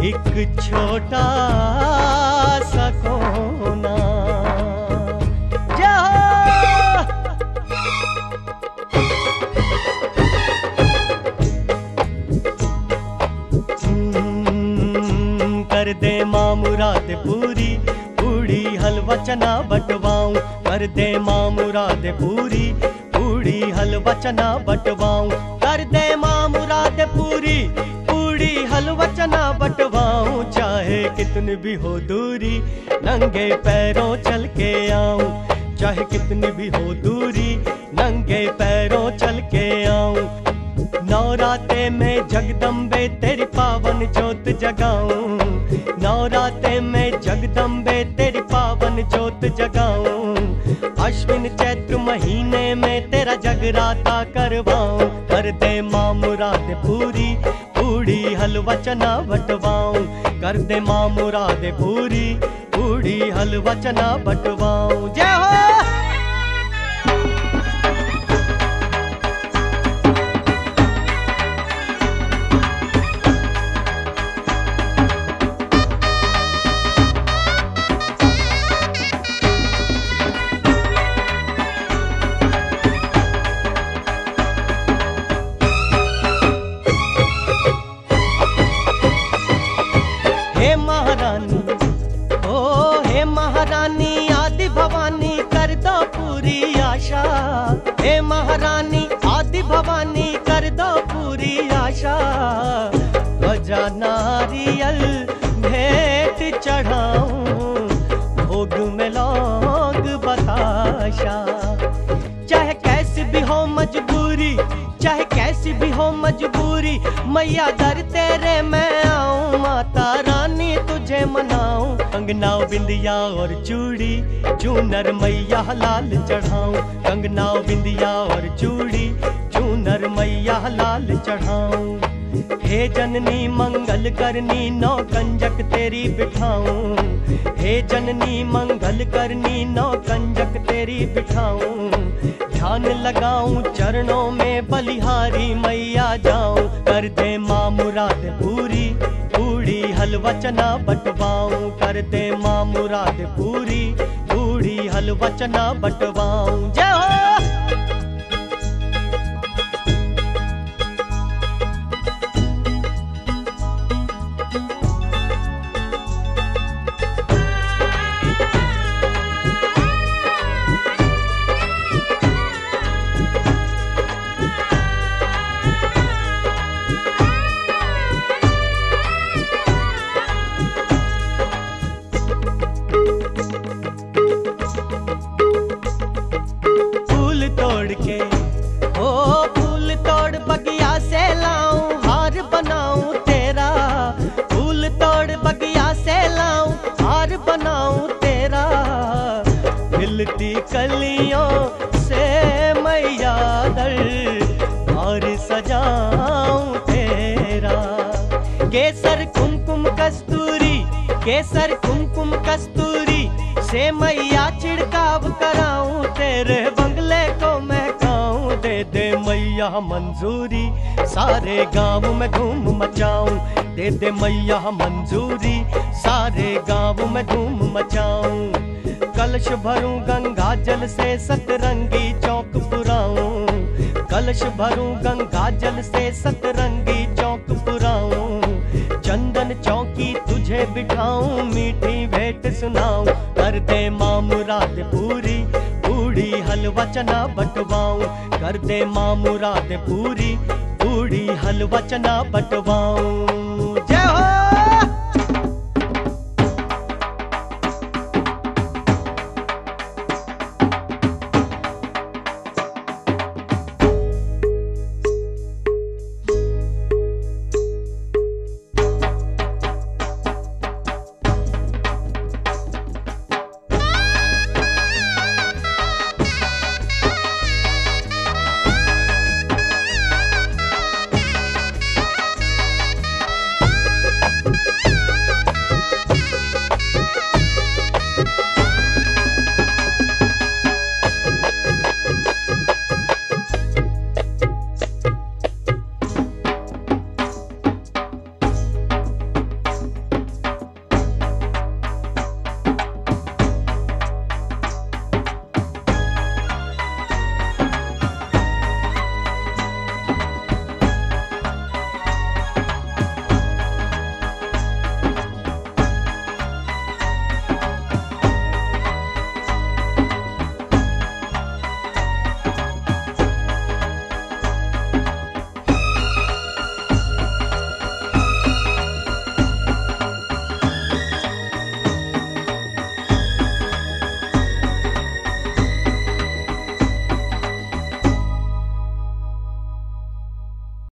एक छोटा सा कोना। कर दे माँ मुराद पूरी, पूड़ी हलवा चना बटवाऊं। कर दे माँ मुराद पूरी, पूड़ी हलवा चना बटवाऊं। कर दे माँ मुराद पूरी, पूड़ी हलवा चना बटवाऊं। चाहे कितनी भी हो दूरी, नंगे पैरों चल के आऊं। चाहे कितनी भी हो दूरी, नंगे पैरों चल के आऊं। नवराते में जगदम्बे तेरी पावन ज्योत जगाऊं। नवराते में जगदम्बे तेरी पावन ज्योत जगाऊं। अश्विन चैत्र महीने में तेरा जगराता करवाऊं। कर दे माँ मुराद पूरी, पूड़ी हलवा चना बटवाऊं। कर दे माँ मुराद पूरी, पूड़ी हलवा चना बटवाऊं। जय हो। हे महारानी, ओ हे महारानी आदि भवानी कर दो पूरी आशा। हे महारानी आदि भवानी कर दो पूरी आशा। ध्वजा नारियल भेंट चढ़ाऊं, भोग में लौंग बताशा। चाहे कैसी भी हो मजबूरी, चाहे कैसी भी हो मजबूरी, मैया दर तेरे मैं आऊं। माता रानी तुझे मनाऊं। कंगना बिंदिया और चूड़ी, चूनर मैया लाल चढ़ाऊं। कंगना बिंदिया और चूड़ी, चूनर मैया लाल चढ़ाऊं। हे जननी मंगल करनी, नौ कंजक तेरी बिठाऊं। हे जननी मंगल करनी, नौ कंजक तेरी बिठाऊं। ध्यान लगाऊं चरणों में, बलिहारी मैया जाऊं। कर दे माँ मुराद पूरी, पूड़ी हलवा चना बटवाऊं। कर दे माँ मुराद पूरी, पूड़ी हलवा चना बटवाऊं। जय हो। फूल तोड़ बगिया से लाऊं, हार बनाऊं तेरा। फूल तोड़ बगिया से लाऊं, हार बनाऊं तेरा। खिलती कलियों से मैया दर, हार सजाऊं तेरा। केसर कुमकुम कस्तूरी, केसर कुमकुम कस्तूरी से मैया छिड़काव कराऊं। तेरे बंगले को महकाऊं। दे दे मैया मंजूरी, सारे गांव में धूम मचाऊं। दे दे मैया मंजूरी, सारे गांव में धूम मचाऊं। कलश भरूं गंगा जल से, सतरंगी चौक पुराऊं। कलश भरूं गंगा जल से, सतरंगी चौक पुराऊं। चंदन चौकी तुझे बिठाऊं, मीठी भेंट सुनाऊं। कर दे माँ मुराद पूरी, पूड़ी हलवा चना बटवाऊं। कर दे माँ मुराद पूरी, पूड़ी हलवा चना बटवाऊं।